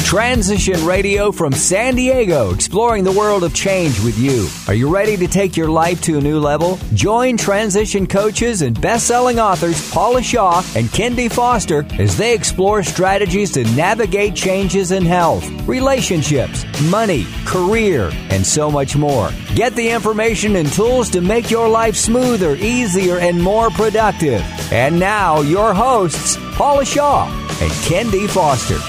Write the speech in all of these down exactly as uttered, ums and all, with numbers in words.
Transition Radio from San Diego, exploring the world of change with you. Are you ready to take your life to a new level? Join transition coaches and best-selling authors Paula Shaw and Kendi Foster as they explore strategies to navigate changes in health, relationships, money, career, and so much more. Get the information and tools to make your life smoother, easier, and more productive. And now, your hosts, Paula Shaw and Kendi Foster.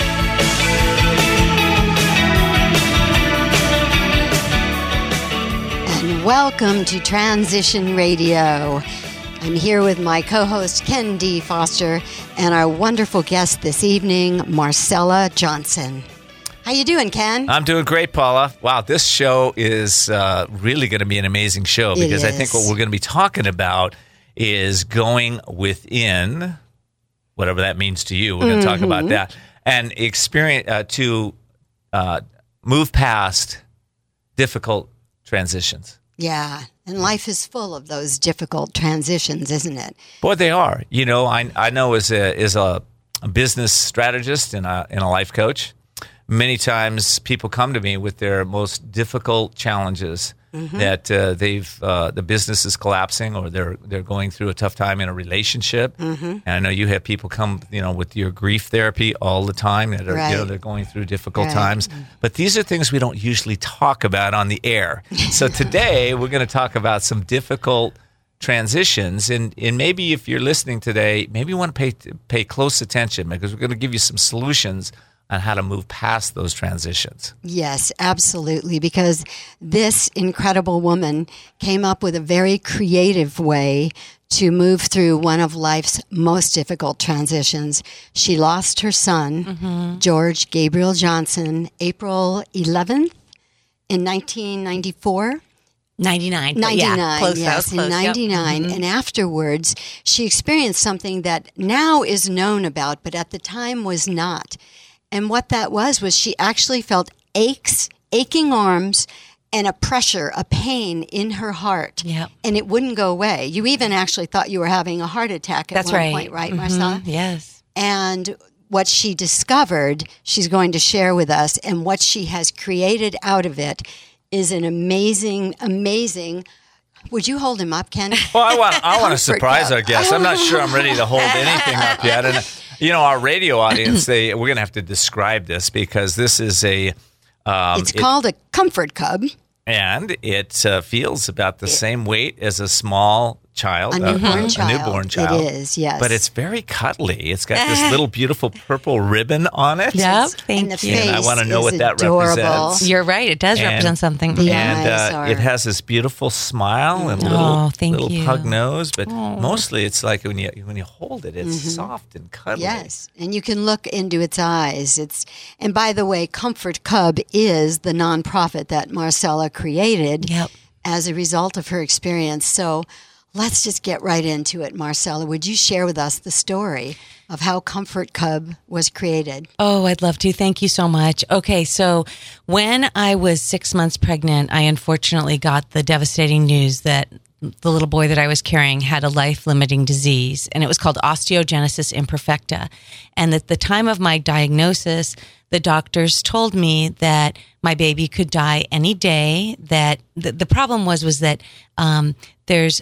Welcome to Transition Radio. I'm here with my co-host, Kendi Foster, and our wonderful guest this evening, Marcella Johnson. How you doing, Ken? I'm doing great, Paula. Wow, this show is uh, really going to be an amazing show because I think what we're going to be talking about is going within, whatever that means to you. We're going to mm-hmm. talk about that and experience uh, to uh, move past difficult transitions. Yeah, and life is full of those difficult transitions, isn't it? Boy, they are. You know, I I know as a as a, a business strategist and a and a life coach, many times people come to me with their most difficult challenges mm-hmm. that uh, they've uh, the business is collapsing or they're they're going through a tough time in a relationship. Mm-hmm. And I know you have people come, you know, with your grief therapy all the time that are right. you know they're going through difficult right. times. But these are things we don't usually talk about on the air. So today we're going to talk about some difficult transitions, and and maybe if you're listening today, maybe you want to pay pay close attention because we're going to give you some solutions on how to move past those transitions. Yes, absolutely, because this incredible woman came up with a very creative way to move through one of life's most difficult transitions. She lost her son, mm-hmm. George Gabriel Johnson, April eleventh in nineteen ninety-four. ninety-nine. ninety-nine, yeah, close, yes, close, in ninety-nine. Yep. Mm-hmm. And afterwards, she experienced something that now is known about, but at the time was not. And what that was, was she actually felt aches, aching arms, and a pressure, a pain in her heart. Yep. And it wouldn't go away. You even actually thought you were having a heart attack at That's one right. point, right, mm-hmm. Marcella? Yes. And what she discovered, she's going to share with us, and what she has created out of it is an amazing, amazing... Would you hold him up, Ken? Well, I want I want to surprise our guests. I'm not sure I'm ready to hold anything up yet. And you know, our radio audience, they we're going to have to describe this because this is a. Um, it's called it, a comfort cub, and it uh, feels about the it, same weight as a small child, a newborn, uh, child. a newborn child. It is, yes, but it's very cuddly. It's got this little beautiful purple ribbon on it. Yep, thank and you. And I want to know what adorable. that represents. You're right. It does and, represent something. The and eyes uh, are... it has this beautiful smile and oh, little, thank little you. pug nose. But oh. mostly, it's like when you when you hold it, it's mm-hmm. soft and cuddly. Yes, and you can look into its eyes. It's and by the way, Comfort Cub is the nonprofit that Marcella created yep. as a result of her experience. So. Let's just get right into it, Marcella. Would you share with us the story of how Comfort Cub was created? Oh, I'd love to. Thank you so much. Okay, so when I was six months pregnant, I unfortunately got the devastating news that the little boy that I was carrying had a life-limiting disease, and it was called osteogenesis imperfecta. And at the time of my diagnosis, the doctors told me that my baby could die any day. That the, the problem was was that um, there's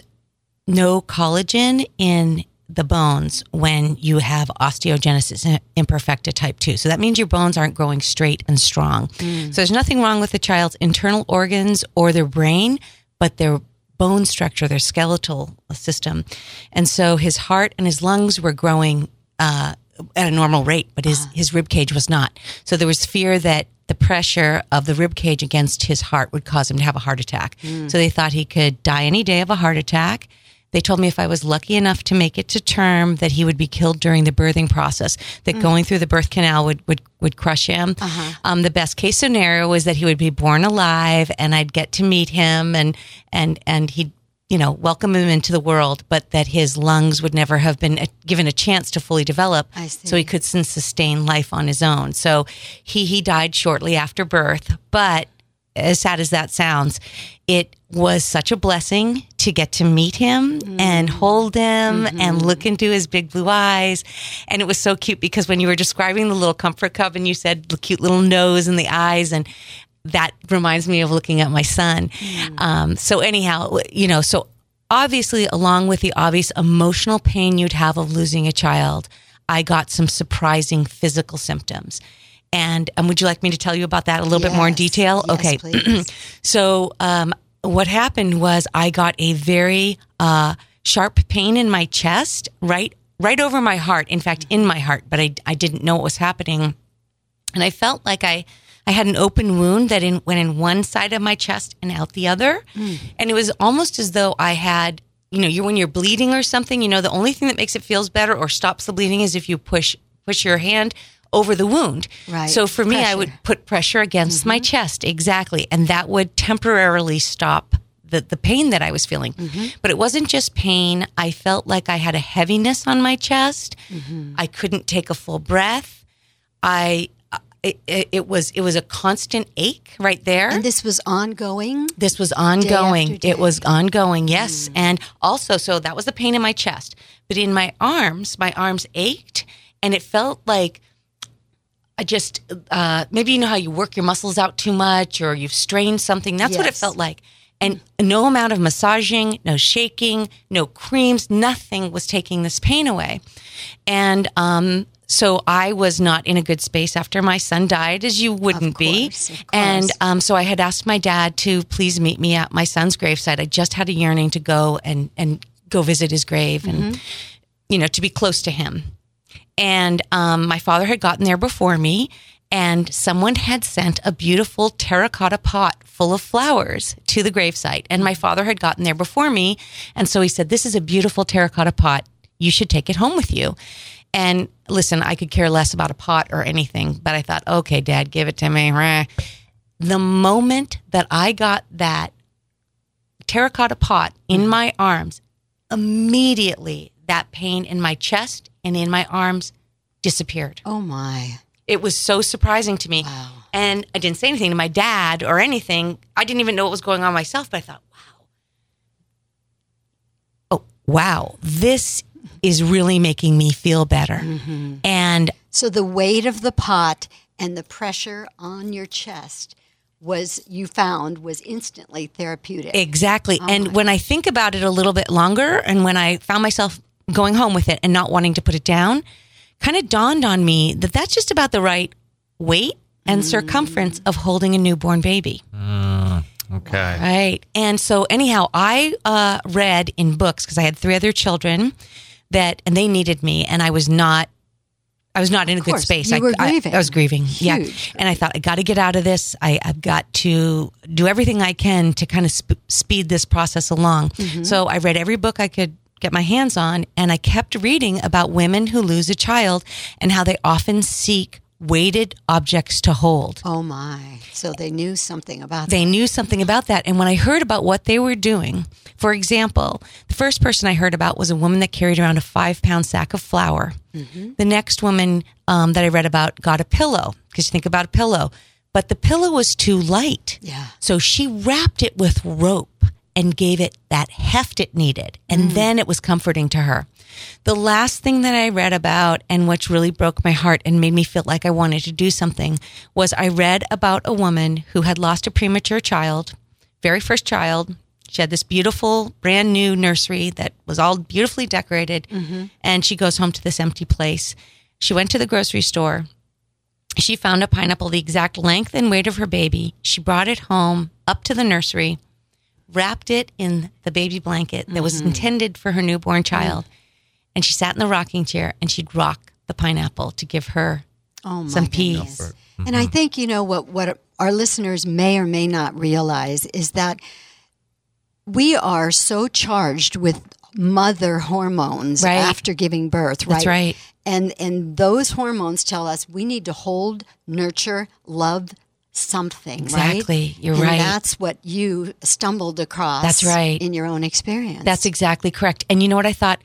no collagen in the bones when you have osteogenesis imperfecta type two. So that means your bones aren't growing straight and strong. Mm. So there's nothing wrong with the child's internal organs or their brain, but their bone structure, their skeletal system. And so his heart and his lungs were growing uh, at a normal rate, but his, uh. his rib cage was not. So there was fear that the pressure of the rib cage against his heart would cause him to have a heart attack. Mm. So they thought he could die any day of a heart attack. They told me if I was lucky enough to make it to term that he would be killed during the birthing process, that mm. going through the birth canal would, would, would crush him. Uh-huh. Um, the best case scenario was that he would be born alive and I'd get to meet him and, and, and he'd, you know, welcome him into the world, but that his lungs would never have been given a chance to fully develop so he could sustain life on his own. So he, he died shortly after birth, but as sad as that sounds, it was such a blessing to get to meet him mm. and hold him mm-hmm. and look into his big blue eyes. And it was so cute because when you were describing the little comfort cup and you said the cute little nose and the eyes, and that reminds me of looking at my son. Mm. Um, so anyhow, you know, so obviously along with the obvious emotional pain you'd have of losing a child, I got some surprising physical symptoms. And um, would you like me to tell you about that a little yes. bit more in detail? Yes, okay. Please. So um, what happened was I got a very uh, sharp pain in my chest, right, right over my heart. In fact, in my heart, but I, I didn't know what was happening. And I felt like I, I had an open wound that in, went in one side of my chest and out the other. Mm. And it was almost as though I had, you know, you're, when you're bleeding or something, you know, the only thing that makes it feels better or stops the bleeding is if you push push your hand over the wound. Right. So for me, Pressure. I would put pressure against mm-hmm. my chest. Exactly. And that would temporarily stop the, the pain that I was feeling. Mm-hmm. But it wasn't just pain. I felt like I had a heaviness on my chest. Mm-hmm. I couldn't take a full breath. I, it, it, it was, it was a constant ache right there. And this was ongoing? This was ongoing. Day after day. It was ongoing. Yes. Mm. And also, so that was the pain in my chest, but in my arms, my arms ached and it felt like I just, uh, maybe you know how you work your muscles out too much or you've strained something. That's yes. what it felt like. And no amount of massaging, no shaking, no creams, nothing was taking this pain away. And um, so I was not in a good space after my son died, as you wouldn't of course, be. Of course. And um, so I had asked my dad to please meet me at my son's gravesite. I just had a yearning to go and, and go visit his grave and, mm-hmm. you know, to be close to him. And um, my father had gotten there before me, and someone had sent a beautiful terracotta pot full of flowers to the gravesite. And my father had gotten there before me, and so he said, "This is a beautiful terracotta pot. You should take it home with you." And listen, I could care less about a pot or anything, but I thought, okay, Dad, give it to me. The moment that I got that terracotta pot in my arms, immediately that pain in my chest and in my arms disappeared. Oh my. It was so surprising to me. Wow. And I didn't say anything to my dad or anything. I didn't even know what was going on myself, but I thought, wow. Oh, wow. This is really making me feel better. Mm-hmm. And so the weight of the pot and the pressure on your chest was, you found, was instantly therapeutic. Exactly. Oh and when I think about it a little bit longer, and when I found myself going home with it and not wanting to put it down, kind of dawned on me that that's just about the right weight and mm. circumference of holding a newborn baby. Mm, okay. Right. And so anyhow, I uh, read in books, because I had three other children that, and they needed me, and I was not, I was not in a good space. You I, were grieving. I, I was grieving. Huge. Yeah. And I thought, I got to get out of this. I, I've got to do everything I can to kind of sp- speed this process along. Mm-hmm. So I read every book I could get my hands on, and I kept reading about women who lose a child and how they often seek weighted objects to hold. Oh my. So they knew something about They that. knew something about that. And when I heard about what they were doing, for example, the first person I heard about was a woman that carried around a five pound sack of flour. Mm-hmm. The next woman um, that I read about got a pillow, because you think about a pillow, but the pillow was too light. Yeah. So she wrapped it with rope and gave it that heft it needed. And mm. then it was comforting to her. The last thing that I read about, and which really broke my heart and made me feel like I wanted to do something, was I read about a woman who had lost a premature child, very first child. She had this beautiful, brand new nursery that was all beautifully decorated. Mm-hmm. And she goes home to this empty place. She went to the grocery store. She found a pineapple the exact length and weight of her baby. She brought it home up to the nursery, wrapped it in the baby blanket that mm-hmm. was intended for her newborn child. Mm-hmm. And she sat in the rocking chair and she'd rock the pineapple to give her oh my some peace. Mm-hmm. And I think, you know, what, what our listeners may or may not realize is that we are so charged with mother hormones right. after giving birth, right? That's right. And, and those hormones tell us we need to hold, nurture, love something, exactly. right? You're and right. That's what you stumbled across. That's right. In your own experience. That's exactly correct. And you know what I thought?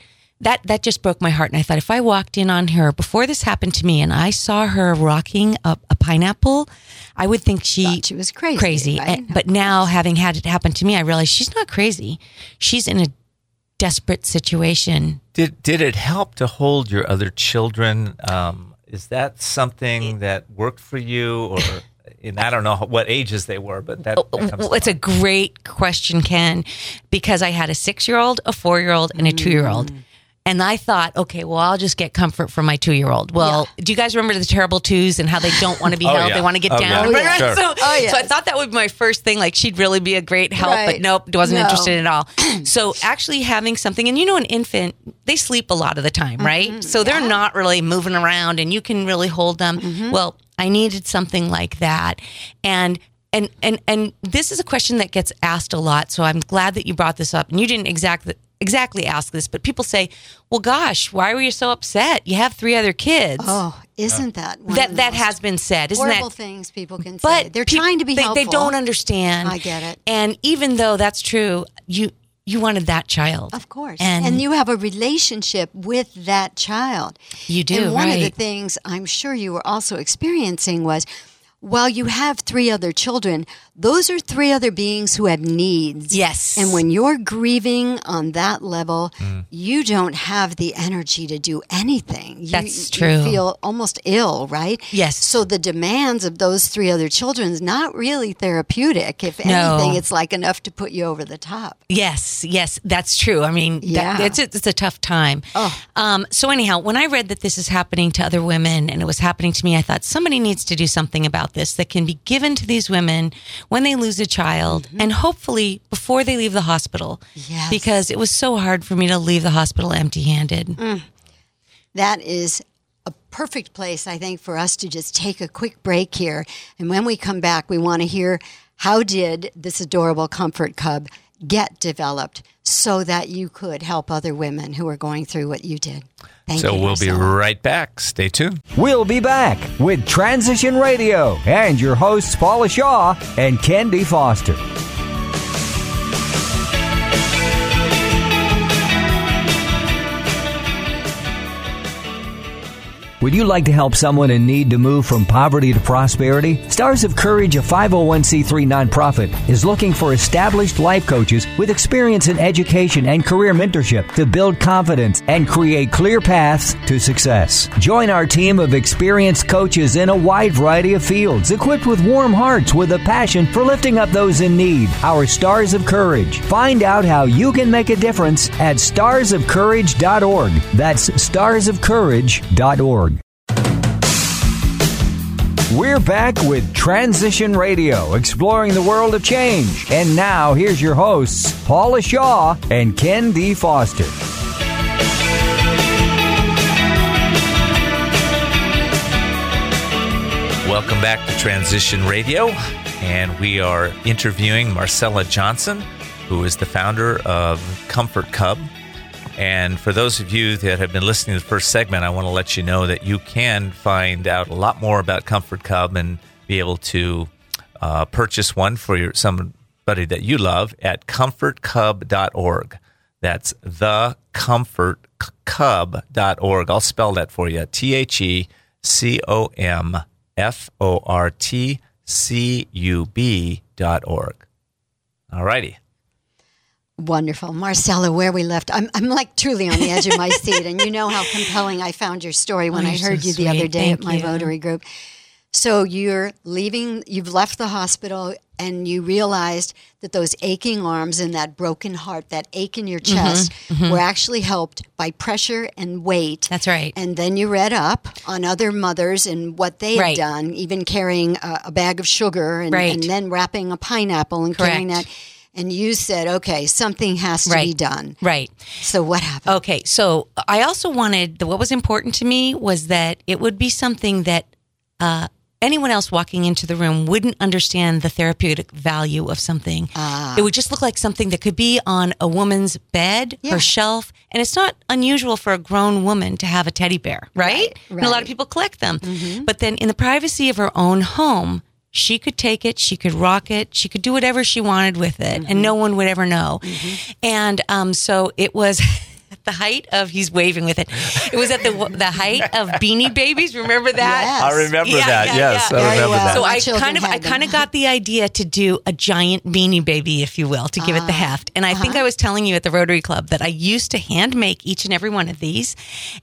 that that just broke my heart. And I thought, if I walked in on her before this happened to me and I saw her rocking a, a pineapple, I would think she, Thought she was crazy. Crazy. Right? And, but now, having had it happen to me, I realize she's not crazy. She's in a desperate situation. Did did it help to hold your other children? Um, is that something that worked for you, or and I don't know what ages they were, but that, that comes well, it's a great question, Ken, because I had a six-year-old, a four-year-old, and a two-year-old. Mm. And I thought, okay, well, I'll just get comfort from my two-year-old. Well, yeah. Do you guys remember the terrible twos and how they don't want to be oh, held? Yeah. They want to get oh, down. Yeah. Oh, yeah. Sure. So, oh, yes. so I thought that would be my first thing. Like, she'd really be a great help, right. but nope, wasn't no. interested at all. So actually having something, and you know, an infant, they sleep a lot of the time, right? Mm-hmm. So they're yeah. not really moving around and you can really hold them. Mm-hmm. Well, I needed something like that. And And and and this is a question that gets asked a lot, so I'm glad that you brought this up. And you didn't exactly exactly ask this, but people say, "Well, gosh, why were you so upset? You have three other kids." Oh, isn't that one that of the that most has been said? Isn't horrible that things people can but say? They're pe- trying to be they, helpful. They don't understand. I get it. And even though that's true, you you wanted that child, of course, and, and you have a relationship with that child. You do. And one right. of the things I'm sure you were also experiencing was, while you have three other children, those are three other beings who have needs. Yes. And when you're grieving on that level, mm. you don't have the energy to do anything. You, That's true. You feel almost ill, right? Yes. So the demands of those three other children is not really therapeutic. If No. anything, it's like enough to put you over the top. Yes, yes, that's true. I mean, Yeah. that, it's, a, it's a tough time. Oh. Um, so anyhow, when I read that this is happening to other women and it was happening to me, I thought somebody needs to do something about this that can be given to these women when they lose a child, mm-hmm. and hopefully before they leave the hospital. Yes. Because it was so hard for me to leave the hospital empty-handed. Mm. That is a perfect place, I think, for us to just take a quick break here. And when we come back, we want to hear, how did this adorable Comfort Cub get developed so that you could help other women who are going through what you did? Thank so you. we'll be Marcella. right back. Stay tuned. We'll be back with Transition Radio and your hosts Paula Shaw and Kendi Foster. Would you like to help someone in need to move from poverty to prosperity? Stars of Courage, a five oh one c three nonprofit, is looking for established life coaches with experience in education and career mentorship to build confidence and create clear paths to success. Join our team of experienced coaches in a wide variety of fields, equipped with warm hearts with a passion for lifting up those in need. Our Stars of Courage. Find out how you can make a difference at stars of courage dot org. That's stars of courage dot org. We're back with Transition Radio, exploring the world of change. And now, here's your hosts, Paula Shaw and Ken D. Foster. Welcome back to Transition Radio, and we are interviewing Marcella Johnson, who is the founder of Comfort Cub. And for those of you that have been listening to the first segment, I want to let you know that you can find out a lot more about Comfort Cub and be able to uh, purchase one for your, somebody that you love at comfort cub dot org. That's the comfort cub dot org. I'll spell that for you. T H E C O M F O R T C U B dot org. All righty. Wonderful. Marcella, where we left, I'm I'm like truly on the edge of my seat. And you know how compelling I found your story when oh, I heard so you the other day Thank at my you. Rotary group. So you're leaving, you've left the hospital, and you realized that those aching arms and that broken heart, that ache in your chest, Mm-hmm, mm-hmm. were actually helped by pressure and weight. That's right. And then you read up on other mothers and what they Right. had done, even carrying a, a bag of sugar and, Right. and then wrapping a pineapple and carrying Correct. that. And you said, okay, something has to be Right. done. Right. So what happened? Okay, so I also wanted, the, what was important to me was that it would be something that uh, anyone else walking into the room wouldn't understand the therapeutic value of something. Ah. It would just look like something that could be on a woman's bed, Yeah. her shelf, and it's not unusual for a grown woman to have a teddy bear, right? Right, And a lot right. of people collect them. But then in the privacy of her own home, she could take it, she could rock it, she could do whatever she wanted with it, and no one would ever know. And um, so it was at the height of, he's waving with it. It was at the the height of Beanie Babies. Remember that? Yes. I remember Yeah, that. yeah, yes, yeah. I Very remember well. that. So My I children kind of, I had them. kind of got the idea to do a giant Beanie Baby, if you will, to give it the heft. And I think I was telling you at the Rotary Club that I used to hand make each and every one of these.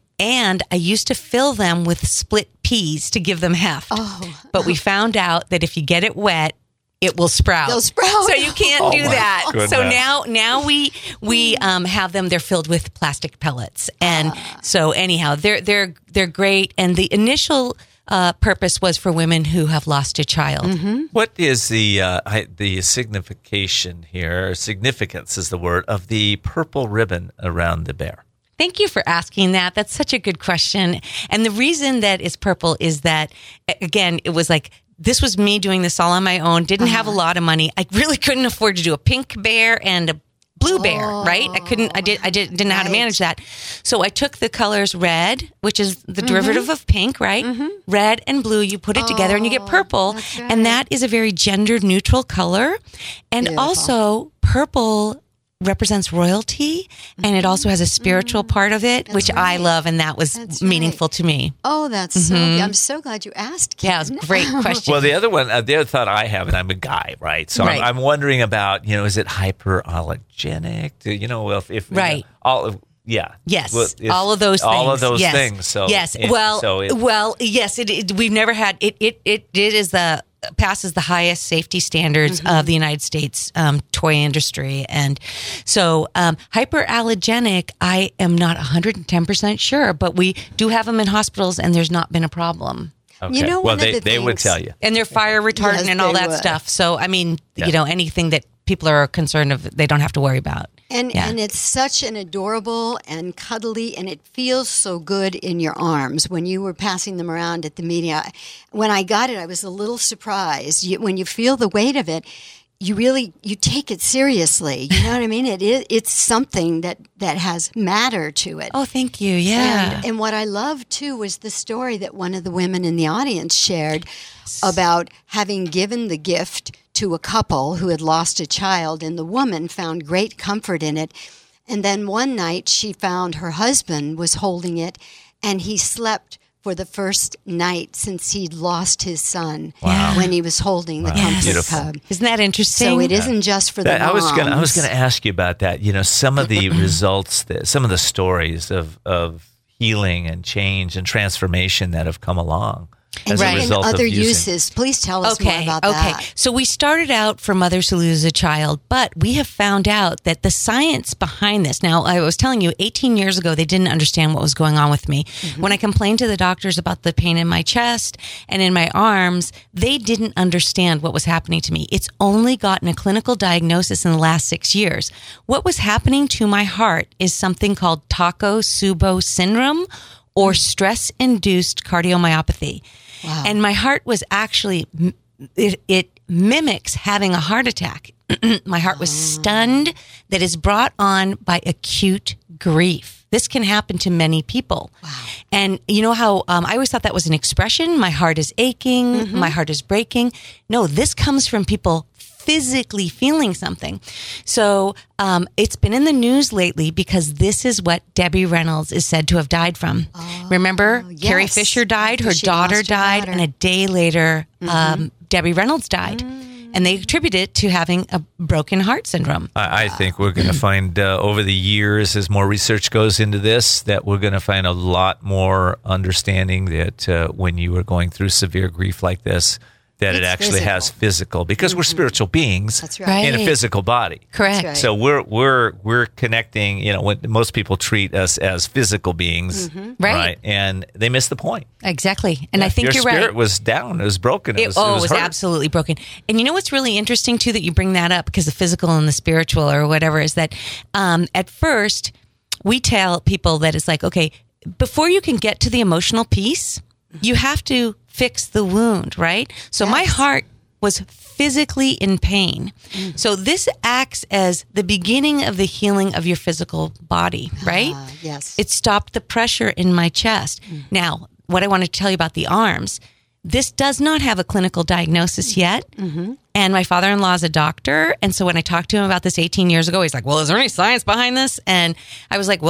And I used to fill them with split peas to give them heft. Oh. But we found out that if you get it wet, it will sprout. They'll sprout. So you can't Oh do my that. goodness. So now, now we we um, have them. They're filled with plastic pellets, and so anyhow, they're they're they're great. And the initial uh, purpose was for women who have lost a child. Mm-hmm. What is the uh, I, the signification here? Significance is the word of the purple ribbon around the bear. Thank you for asking that. That's such a good question. And the reason that it's purple is that, again, it was like, this was me doing this all on my own, didn't have a lot of money. I really couldn't afford to do a pink bear and a blue bear, right? I couldn't, I did, I did, didn't know how to Right. manage that. So I took the colors red, which is the derivative of pink, right? Red and blue, you put it together and you get purple. that's right. And that is a very gender neutral color. And Beautiful. also purple represents royalty, and it also has a spiritual part of it, which I right. love, and that was That's meaningful to me. Oh, that's so good. I'm so glad you asked, Kim. Yeah, it was a great question. Well, the other one, uh, the other thought I have, and I'm a guy, right? So Right. I'm, I'm wondering about, you know, is it hyperallergenic? Do, you know, if, if Right. all of, yeah, Yes, Well, if- all of those things. all of those yes. things. So yes, it- well, so it, well, yes. It, it we've never had it. It it it is the passes the highest safety standards of the United States um, toy industry, and so um, hyperallergenic. I am not one hundred ten percent sure, but we do have them in hospitals, and there's not been a problem. okay. You know, well, one of they the they would things- tell you. And they're fire retardant Yes, and all they that would. stuff. So I mean, Yeah. you know, anything that people are concerned of, they don't have to worry about. And Yeah. and it's such an adorable and cuddly, and it feels so good in your arms when you were passing them around at the meeting. I, when I got it, I was a little surprised. You, when you feel the weight of it, you really you take it seriously. You know what I mean? It is it's something that that has matter to it. Oh, thank you. Yeah. And, and what I loved too was the story that one of the women in the audience shared about having given the gift to a couple who had lost a child, and the woman found great comfort in it. And then one night she found her husband was holding it, and he slept for the first night since he'd lost his son Wow. when he was holding the Wow. comfort Beautiful. cub. Isn't that interesting? So it isn't just for the That- I was gonna I was moms. gonna ask you about that. You know, some of the results, that, some of the stories of of healing and change and transformation that have come along as Right. a result and other of using. uses. Please tell us Okay, more about okay. that. So we started out for mothers who lose a child, but we have found out that the science behind this. Now, I was telling you, eighteen years ago, they didn't understand what was going on with me. Mm-hmm. When I complained to the doctors about the pain in my chest and in my arms, they didn't understand what was happening to me. It's only gotten a clinical diagnosis in the last six years. What was happening to my heart is something called Takotsubo syndrome, or stress-induced cardiomyopathy. Wow. And my heart was actually, it, it mimics having a heart attack. My heart was stunned, that is brought on by acute grief. This can happen to many people. Wow. And you know how um, I always thought that was an expression, my heart is aching, Mm-hmm. my heart is breaking. No, this comes from people physically feeling something. So um, it's been in the news lately because this is what Debbie Reynolds is said to have died from. Remember, Carrie yes. Fisher died, her She daughter lost her died, daughter. and a day later, um, Debbie Reynolds died. And they attribute it to having a broken heart syndrome. I, I think we're going to find uh, over the years, as more research goes into this, that we're going to find a lot more understanding that uh, when you are going through severe grief like this, that it It's actually has physical, because we're spiritual beings That's Right. right. in a physical body. Correct. right. So we're we're we're connecting. You know, when most people treat us as physical beings, Right. And they miss the point. Exactly. And I think Your you're spirit right. was down. It was broken. It, It, was, oh, it it was, was hurt. absolutely broken. And you know what's really interesting, too, that you bring that up, because the physical and the spiritual or whatever, is that um, at first we tell people that it's like, okay, before you can get to the emotional piece, you have to fix the wound, right? So my Yes. heart was physically in pain. So this acts as the beginning of the healing of your physical body, right? Ah, yes. It stopped the pressure in my chest. Now, what I want to tell you about the arms, this does not have a clinical diagnosis yet. Mm-hmm. And my father-in-law is a doctor. And so when I talked to him about this eighteen years ago, he's like, well, is there any science behind this? And I was like, well,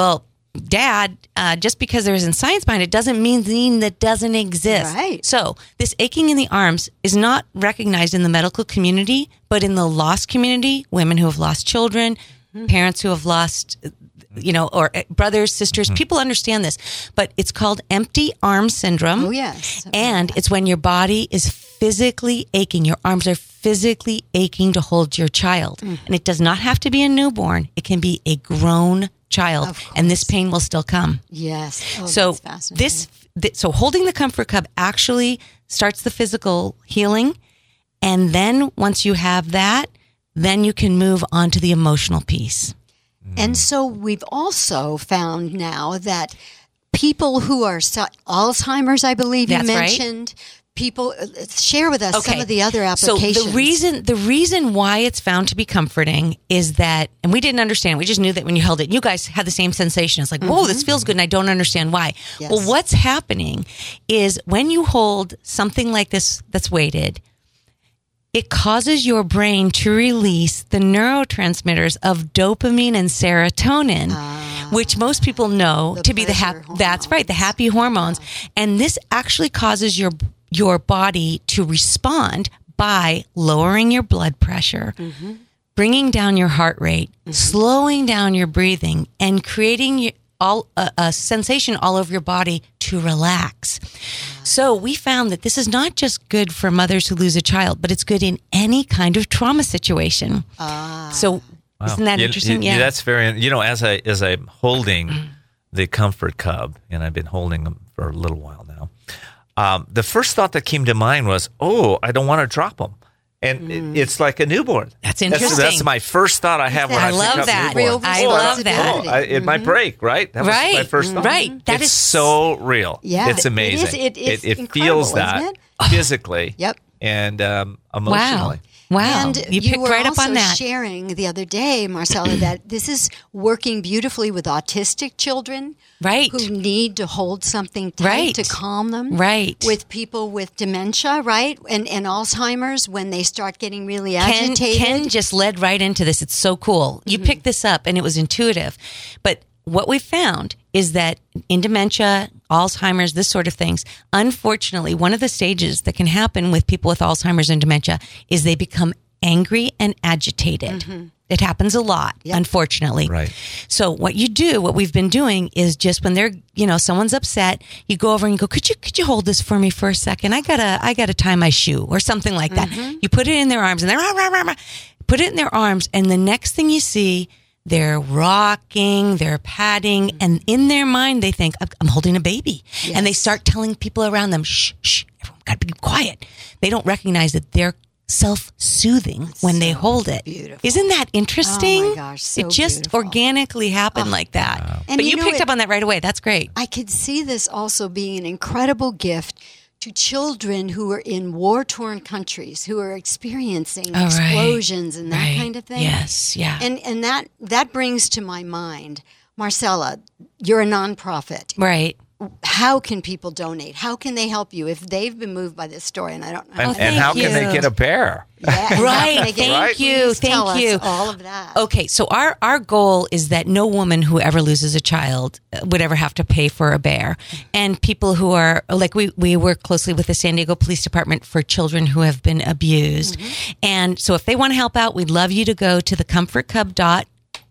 Dad, uh, just because there isn't science behind it doesn't mean mean that doesn't exist. Right. So this aching in the arms is not recognized in the medical community, but in the lost community, women who have lost children, mm-hmm. parents who have lost, you know, or brothers, sisters, mm-hmm. people understand this, but it's called empty arm syndrome. Oh, yes. And it's when your body is physically aching. Your arms are physically aching to hold your child. Mm. And it does not have to be a newborn. It can be a grown child, and this pain will still come. Yes. Oh, so that's fascinating. this, th- so holding the Comfort Cub actually starts the physical healing, and then once you have that, then you can move on to the emotional piece. And so we've also found now that people who are so- Alzheimer's, I believe you That's right. mentioned. People share with us Okay. some of the other applications. So the reason the reason why it's found to be comforting is that, and we didn't understand. We just knew that when you held it, you guys had the same sensation. It's like, whoa, this feels good, and I don't understand why. Yes. Well, what's happening is when you hold something like this that's weighted, it causes your brain to release the neurotransmitters of dopamine and serotonin, uh, which most people know to be the happy. That's right, the happy hormones, and this actually causes your your body to respond by lowering your blood pressure, mm-hmm. bringing down your heart rate, mm-hmm. slowing down your breathing, and creating all a, a sensation all over your body to relax. So we found that this is not just good for mothers who lose a child, but it's good in any kind of trauma situation. Ah. So wow. Isn't that you, interesting? You, yeah, that's very. You know, as I as I'm holding the Comfort Cub, and I've been holding them for a little while now. Um, the first thought that came to mind was, "Oh, I don't want to drop them," and mm. it, it's like a newborn. That's interesting. That's, that's my first thought I have when I, I love pick that. up newborn. I oh, love that. Oh, I, it mm-hmm. might break, right? That was right. my first thought. Right. That it's is so real. Yeah, it's amazing. It, is, it, it, it feels that it? physically. Yep. And um, emotionally. Wow. Wow. And you picked you were right also up on that. sharing the other day, Marcella, that this is working beautifully with autistic children. Right. Who need to hold something tight right. to calm them. Right. With people with dementia, right? And, and Alzheimer's, when they start getting really Ken, agitated. Ken just led right into this. It's so cool. You mm-hmm. picked this up and it was intuitive. But what we found is that in dementia, Alzheimer's, this sort of things, unfortunately, one of the stages that can happen with people with Alzheimer's and dementia is they become angry and agitated. Mm-hmm. It happens a lot, yep. unfortunately. Right. So what you do, what we've been doing is just when they're, you know, someone's upset, you go over and you go, could you, could you hold this for me for a second? I gotta, I gotta tie my shoe or something like that. Mm-hmm. You put it in their arms and they're, rah, rah, rah, rah. Put it in their arms. And the next thing you see, they're rocking, they're patting, and in their mind, they think, I'm holding a baby. Yes. And they start telling people around them, shh, shh, everyone got to be quiet. They don't recognize that they're self-soothing That's when so they hold it. Beautiful. Isn't that interesting? Oh my gosh, so it just beautiful. organically happened oh, like that. Wow. But you, you know, picked it, up on that right away. That's great. I could see this also being an incredible gift to children who are in war-torn countries, who are experiencing oh, explosions right. and that right. kind of thing. Yes, yeah. And and that that brings to my mind, Marcella, you're a nonprofit. Right. How can people donate? How can they help you if they've been moved by this story? And I don't know. And, and how you. can they get a bear? Yeah, right. Thank right? you. Please Thank tell you. Us all of that. Okay. So our, our goal is that no woman who ever loses a child would ever have to pay for a bear. And people who are like, we, we work closely with the San Diego Police Department for children who have been abused. Mm-hmm. And so if they want to help out, we'd love you to go to the comfort cub dot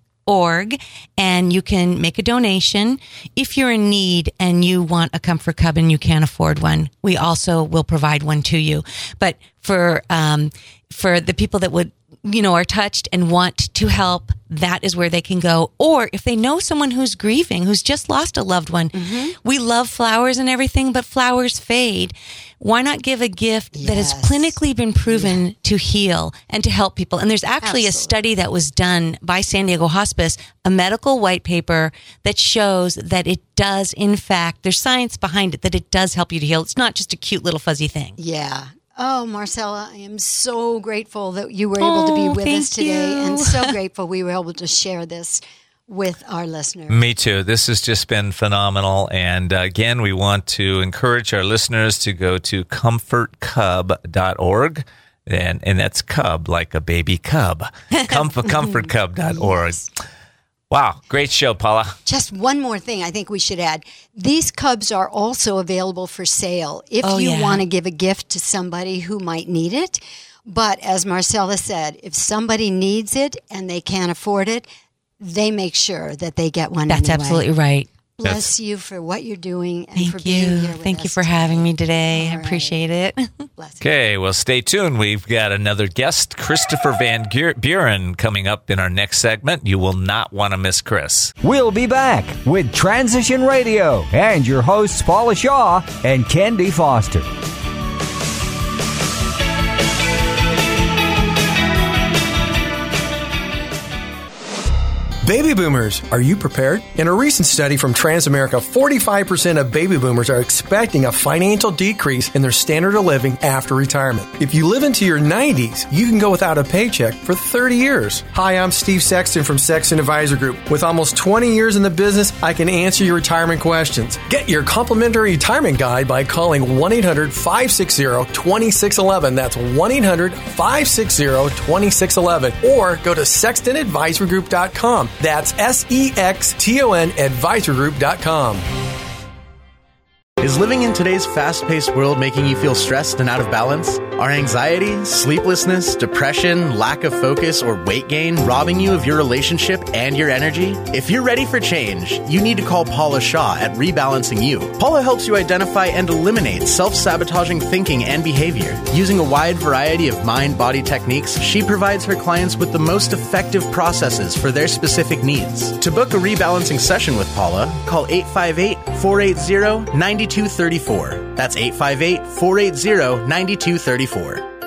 org and you can make a donation. If you're in need and you want a Comfort Cub and you can't afford one, we also will provide one to you. But for um, for the people that would, you know, are touched and want to help, that is where they can go. Or if they know someone who's grieving, who's just lost a loved one, mm-hmm. we love flowers and everything, but flowers fade. Why not give a gift yes. that has clinically been proven yeah. to heal and to help people? And there's actually Absolutely. a study that was done by San Diego Hospice, a medical white paper that shows that it does, in fact, there's science behind it, that it does help you to heal. It's not just a cute little fuzzy thing. Yeah. Oh, Marcella, I am so grateful that you were able oh, to be with us today, you. and so grateful we were able to share this with our listeners. Me too. This has just been phenomenal. And uh, again, we want to encourage our listeners to go to comfort cub dot org. And, and that's cub, like a baby cub. comfort cub dot org. Yes. Wow, great show, Paula. Just one more thing I think we should add. These cubs are also available for sale if Oh, you yeah. want to give a gift to somebody who might need it. But as Marcella said, if somebody needs it and they can't afford it, they make sure that they get one That's anyway. absolutely right. Bless That's- you for what you're doing and Thank for being you. here with Thank you us for having me today. All I right. appreciate it. Bless you. Okay, well, stay tuned. We've got another guest, Christopher Van Gier- Buren, coming up in our next segment. You will not want to miss Chris. We'll be back with Transition Radio and your hosts, Paula Shaw and Kendi Foster. Baby boomers, are you prepared? In a recent study from Transamerica, forty-five percent of baby boomers are expecting a financial decrease in their standard of living after retirement. If you live into your nineties, you can go without a paycheck for thirty years. Hi, I'm Steve Sexton from Sexton Advisor Group. With almost twenty years in the business, I can answer your retirement questions. Get your complimentary retirement guide by calling one eight hundred five six zero two six one one. That's one eight hundred five six zero two six one one. Or go to sexton advisor group dot com. That's S E X T O N advisor group dot com. Is living in today's fast-paced world making you feel stressed and out of balance? Are anxiety, sleeplessness, depression, lack of focus, or weight gain robbing you of your relationship and your energy? If you're ready for change, you need to call Paula Shaw at Rebalancing You. Paula helps you identify and eliminate self-sabotaging thinking and behavior. Using a wide variety of mind-body techniques, she provides her clients with the most effective processes for their specific needs. To book a rebalancing session with Paula, call eight five eight, four eight zero, nine two three four. That's eight five eight, four eight zero, nine two three four.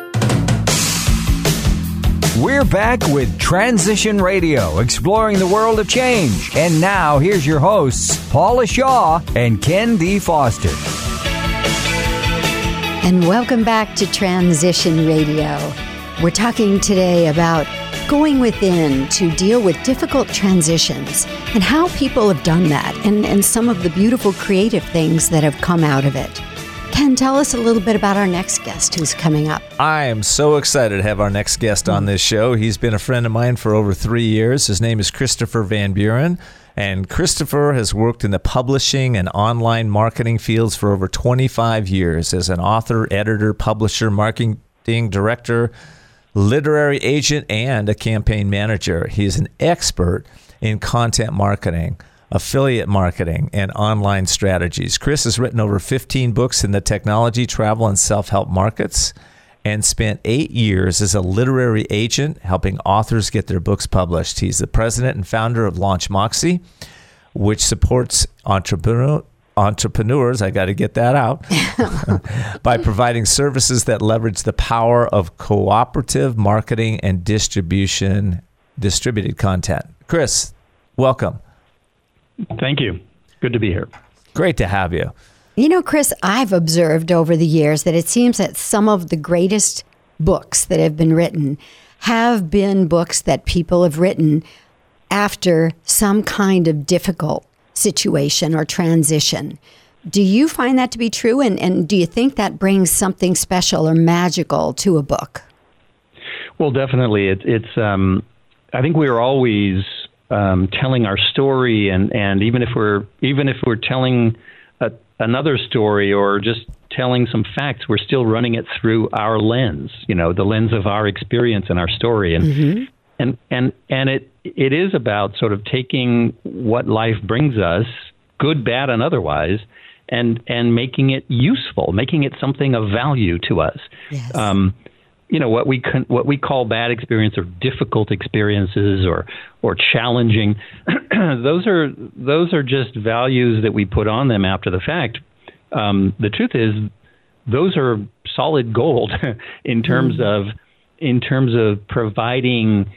We're back with Transition Radio, exploring the world of change. And now, here's your hosts, Paula Shaw and Ken D. Foster. And welcome back to Transition Radio. We're talking today about going within to deal with difficult transitions and how people have done that and, and some of the beautiful creative things that have come out of it. Ken, tell us a little bit about our next guest who's coming up. I am so excited to have our next guest on this show. He's been a friend of mine for over three years. His name is Christopher Van Buren. And Christopher has worked in the publishing and online marketing fields for over twenty-five years as an author, editor, publisher, marketing director, literary agent, and a campaign manager. He's an expert in content marketing, affiliate marketing, and online strategies. Chris has written over fifteen books in the technology, travel, and self-help markets, and spent eight years as a literary agent helping authors get their books published. He's the president and founder of Launch Moxie, which supports entrepreneur, entrepreneurs, I got to get that out, by providing services that leverage the power of cooperative marketing and distribution, distributed content. Chris, welcome. Thank you. Good to be here. Great to have you. You know, Chris, I've observed over the years that it seems that some of the greatest books that have been written have been books that people have written after some kind of difficult situation or transition. Do you find that to be true? And, and do you think that brings something special or magical to a book? Well, definitely. It, it's. Um, I think we are always um, telling our story, and, and even if we're even if we're telling a, another story or just telling some facts, we're still running it through our lens. You know, the lens of our experience and our story, and mm-hmm. and and and it it is about sort of taking what life brings us, good, bad, and otherwise, and and making it useful, making it something of value to us. Yes. Um, you know, what we can, what we call bad experience or difficult experiences or or challenging, those are those are just values that we put on them after the fact. Um, the truth is, those are solid gold in terms mm. of in terms of providing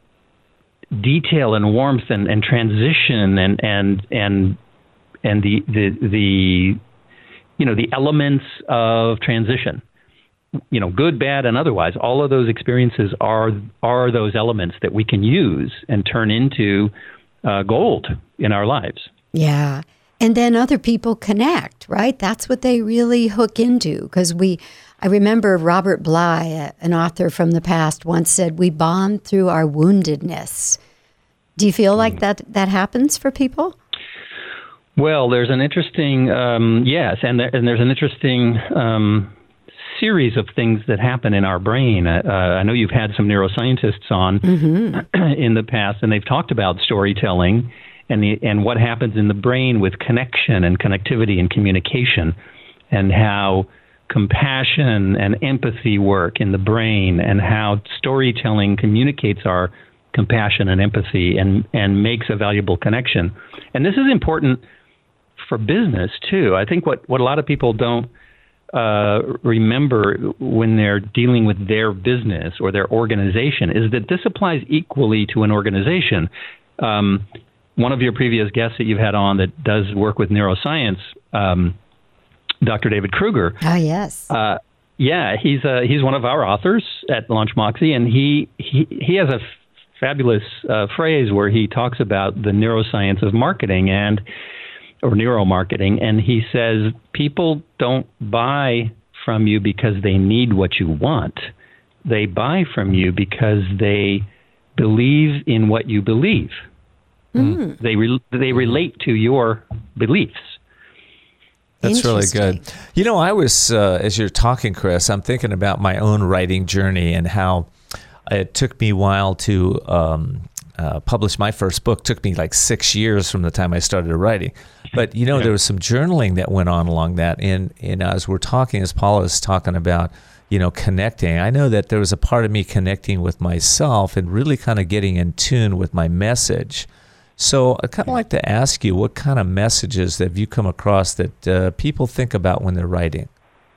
detail and warmth and, and transition and and and and the, the the you know the elements of transition, you know, good, bad, and otherwise. All of those experiences are are those elements that we can use and turn into uh, gold in our lives. Yeah. And then other people connect, right? That's what they really hook into. Because we, I remember Robert Bly, an author from the past, once said, "We bond through our woundedness." Do you feel like that that happens for people? Well, there's an interesting, um, yes, and, there, and there's an interesting um, series of things that happen in our brain. Uh, I know you've had some neuroscientists on mm-hmm. in the past, and they've talked about storytelling and the, and what happens in the brain with connection and connectivity and communication, and how compassion and empathy work in the brain, and how storytelling communicates our compassion and empathy and, and makes a valuable connection. And this is important for business, too. I think what, what a lot of people don't uh, remember when they're dealing with their business or their organization is that this applies equally to an organization. Um, one of your previous guests that you've had on that does work with neuroscience, um, Doctor David Kruger. Oh, yes. Uh, yeah, he's uh, he's one of our authors at Launch Moxie, and he, he, he has a f- fabulous uh, phrase where he talks about the neuroscience of marketing and or neuromarketing, and he says people don't buy from you because they need what you want. They buy from you because they believe in what you believe. Mm. They re- they relate to your beliefs. That's really good. You know, I was, uh, as you're talking, Chris, I'm thinking about my own writing journey and how it took me a while to um, uh, publish my first book. It took me like six years from the time I started writing. But, you know, there was some journaling that went on along that. And, and as we're talking, as Paula is talking about, you know, connecting, I know that there was a part of me connecting with myself and really kind of getting in tune with my message. So I'd kind of like to ask you, what kind of messages have you come across that uh, people think about when they're writing?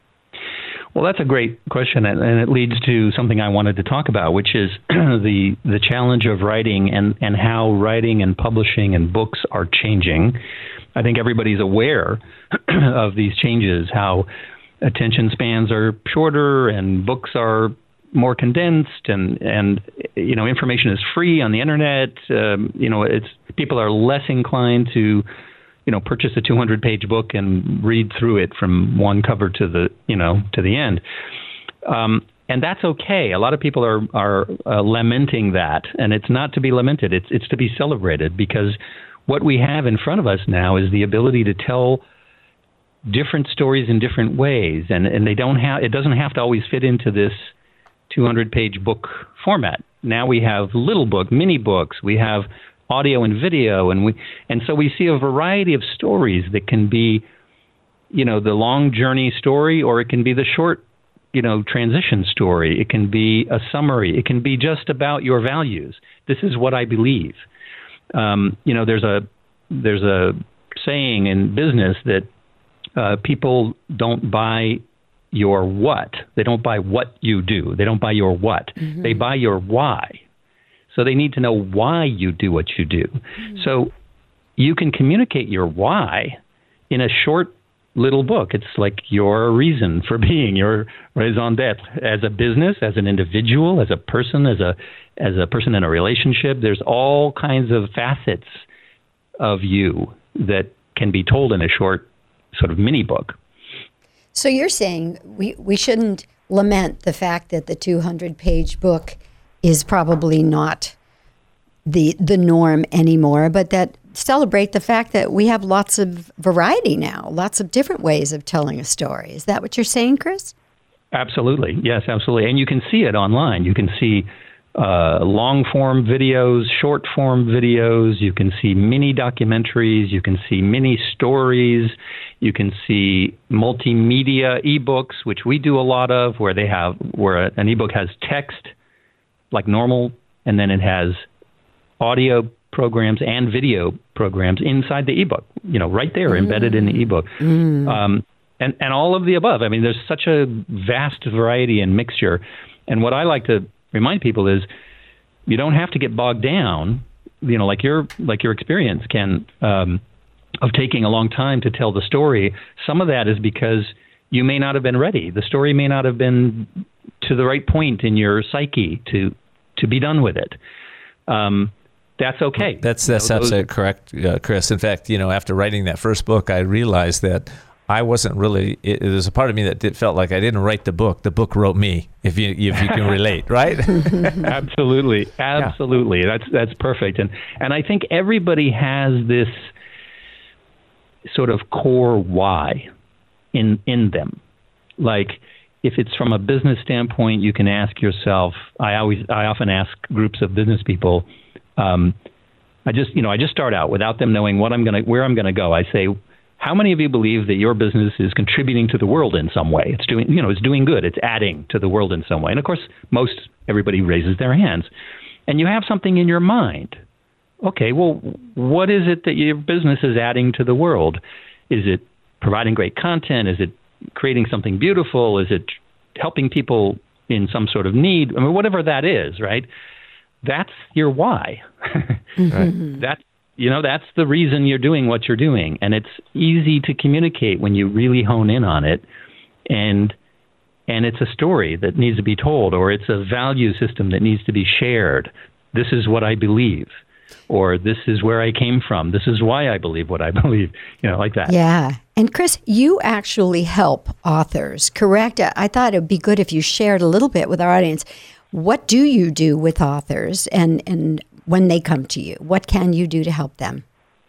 Well, that's a great question, and it leads to something I wanted to talk about, which is the the challenge of writing and, and how writing and publishing and books are changing. I think everybody's aware of these changes, how attention spans are shorter and books are more condensed, and, and you know, information is free on the internet. Um, you know, it's people are less inclined to, you know, purchase a two hundred page book and read through it from one cover to the, you know, to the end. Um, and that's okay. A lot of people are are uh, lamenting that, and it's not to be lamented. It's it's to be celebrated, because what we have in front of us now is the ability to tell different stories in different ways, and and they don't have it doesn't have to always fit into this two hundred page book format. Now we have little book, mini books, we have audio and video, and we and so we see a variety of stories that can be, you know, the long journey story, or it can be the short, you know, transition story. It can be a summary. It can be just about your values. This is what I believe. Um, you know, there's a there's a saying in business that uh, people don't buy your what. They don't buy what you do. They don't buy your what. Mm-hmm. They buy your why. So they need to know why you do what you do. Mm-hmm. So you can communicate your why in a short little book. It's like your reason for being, your raison d'être as a business, as an individual, as a person, as a as a person in a relationship. There's all kinds of facets of you that can be told in a short sort of mini book. So you're saying we, we shouldn't lament the fact that the two hundred page book is probably not the the norm anymore, but that celebrate the fact that we have lots of variety now, lots of different ways of telling a story. Is that what you're saying, Chris? Absolutely. Yes, absolutely. And you can see it online. You can see uh, long-form videos, short-form videos. You can see mini documentaries. You can see mini stories. You can see multimedia ebooks, which we do a lot of, where they have where an ebook has text like normal, and then it has audio programs and video programs inside the ebook. You know, right there, mm. embedded in the ebook, mm. um, and and all of the above. I mean, there's such a vast variety and mixture. And what I like to remind people is, you don't have to get bogged down. You know, like your like your experience can. Um, of taking a long time to tell the story. Some of that is because you may not have been ready. The story may not have been to the right point in your psyche to to be done with it. Um, that's okay. That's that's you know, absolutely those, correct, uh, Chris. In fact, you know, after writing that first book, I realized that I wasn't really, it, there's a part of me that did, felt like I didn't write the book. The book wrote me, if you if you can relate, right? Absolutely. Absolutely. Yeah. That's that's perfect. And and I think everybody has this sort of core why in in them. Like, if it's from a business standpoint, you can ask yourself, I always I often ask groups of business people, um, I just, you know, I just start out without them knowing what I'm going to, where I'm going to go. I say, how many of you believe that your business is contributing to the world in some way? It's doing, you know, it's doing good. It's adding to the world in some way. And of course, most everybody raises their hands. And you have something in your mind. Okay, well, what is it that your business is adding to the world? Is it providing great content? Is it creating something beautiful? Is it helping people in some sort of need? I mean, whatever that is, right? That's your why. Right. That's, you know, that's the reason you're doing what you're doing. And it's easy to communicate when you really hone in on it. And and it's a story that needs to be told, or it's a value system that needs to be shared. This is what I believe, or this is where I came from. This is why I believe what I believe, you know, like that. Yeah. And Chris, you actually help authors, correct? I thought it would be good if you shared a little bit with our audience. What do you do with authors, and, and when they come to you? What can you do to help them?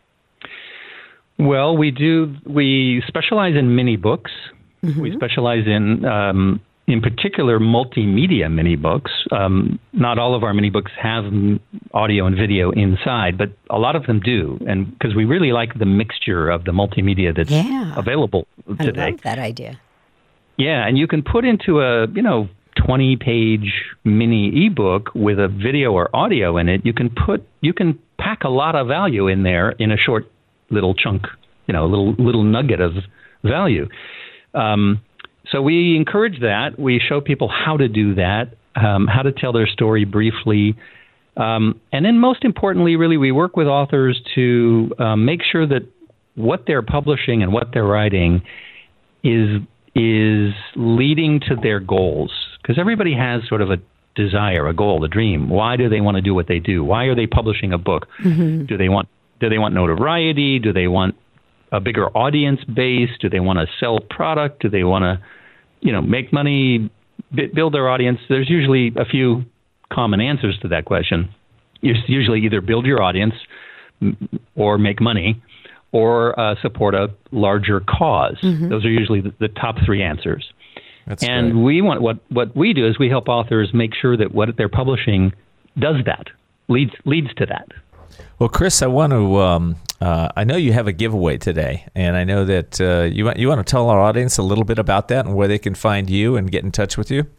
Well, we do. We specialize in mini books. Mm-hmm. We specialize in, um, in particular, multimedia mini books. Um, not all of our mini books have audio and video inside, but a lot of them do, and because we really like the mixture of the multimedia that's yeah. available today. I love that idea. Yeah, and you can put into a, you know, twenty-page mini ebook with a video or audio in it. You can put, you can pack a lot of value in there in a short little chunk, you know, a little little nugget of value. Um, so we encourage that. We show people how to do that, um, how to tell their story briefly. Um, and then most importantly, really, we work with authors to um, make sure that what they're publishing and what they're writing is is leading to their goals. Because everybody has sort of a desire, a goal, a dream. Why do they want to do what they do? Why are they publishing a book? Mm-hmm. Do they want do they want notoriety? Do they want a bigger audience base? Do they want to sell product? Do they want to, you know, make money, b- build their audience? There's usually a few common answers to that question. You usually either build your audience or make money or uh, support a larger cause. Mm-hmm. Those are usually the, the top three answers. That's and great. we want what, what we do is we help authors make sure that what they're publishing does that, leads leads to that. Well, Chris, I want to. Um, uh, I know you have a giveaway today, and I know that uh, you want you want to tell our audience a little bit about that and where they can find you and get in touch with you.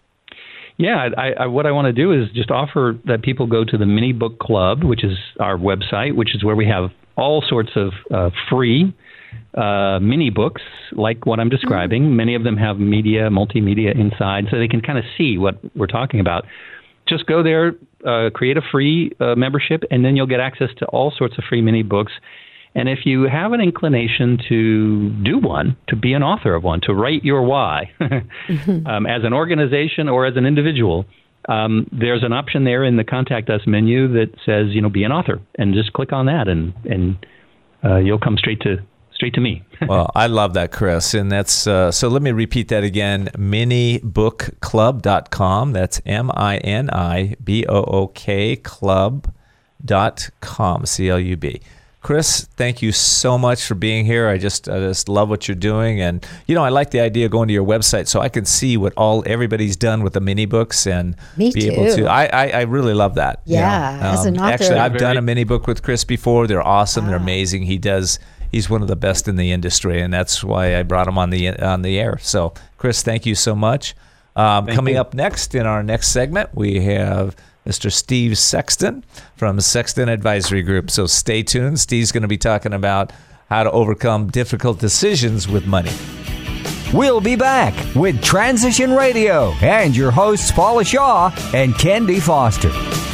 Yeah, I, I, what I want to do is just offer that people go to the Mini Book Club, which is our website, which is where we have all sorts of uh, free uh, mini books like what I'm describing. Mm-hmm. Many of them have media, multimedia inside, so they can kind of see what we're talking about. Just go there, uh, create a free uh, membership, and then you'll get access to all sorts of free mini books. And if you have an inclination to do one, to be an author of one, to write your why, mm-hmm. um, as an organization or as an individual, um, there's an option there in the Contact Us menu that says, you know, be an author, and just click on that, and and uh, you'll come straight to straight to me. Well, I love that, Chris, and that's uh, so. Let me repeat that again: mini book club dot com. That's M I N I B O O K club dot com. C L U B. Chris, thank you so much for being here. I just I just love what you're doing, and you know I like the idea of going to your website so I can see what all everybody's done with the mini books and Me be too. able to. I, I, I really love that. Yeah, you know? as an um, author, actually, I've done a mini book with Chris before. They're awesome. Ah. They're amazing. He does. He's one of the best in the industry, and that's why I brought him on the on the air. So, Chris, thank you so much. Um, coming you. up next in our next segment, we have Mister Steve Sexton from Sexton Advisory Group. So stay tuned. Steve's going to be talking about how to overcome difficult decisions with money. We'll be back with Transition Radio and your hosts Paula Shaw and Kendi Foster.